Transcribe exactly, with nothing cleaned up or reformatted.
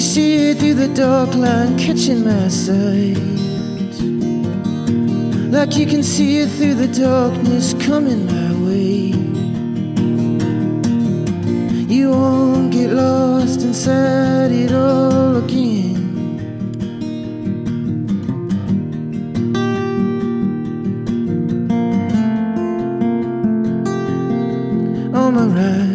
see it through the dark line catching my sight, like you can see it through the darkness coming my way. You won't get lost inside it all again. On my right,